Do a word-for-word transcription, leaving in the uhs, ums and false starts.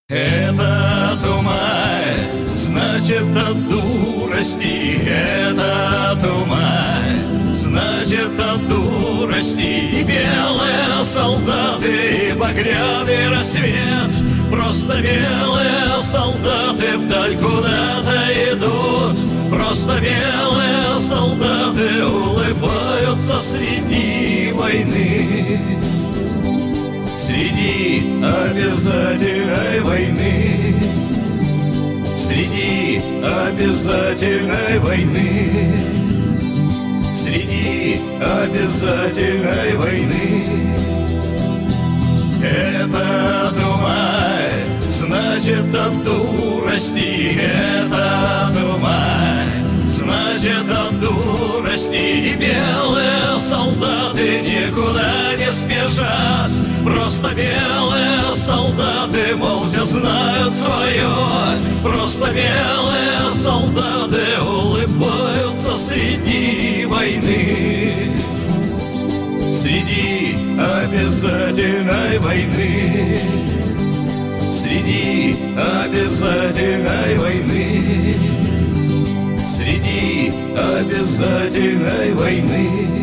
Этот умай, значит от дурости. Этот умай, значит от дурости. И белые солдаты, и багряный рассвет. Просто белые солдаты вдаль куда-то идут. Просто белые солдаты улыбаются среди войны. Среди обязательной войны, среди обязательной войны, среди обязательной войны. Этот умай, значит от дурости. Этот умай, значит от дурости. И белые солдаты никуда не спешат. Просто белые солдаты молча знают свое. Просто белые солдаты улыбаются среди войны. Среди обязательной войны, среди обязательной войны, среди обязательной войны.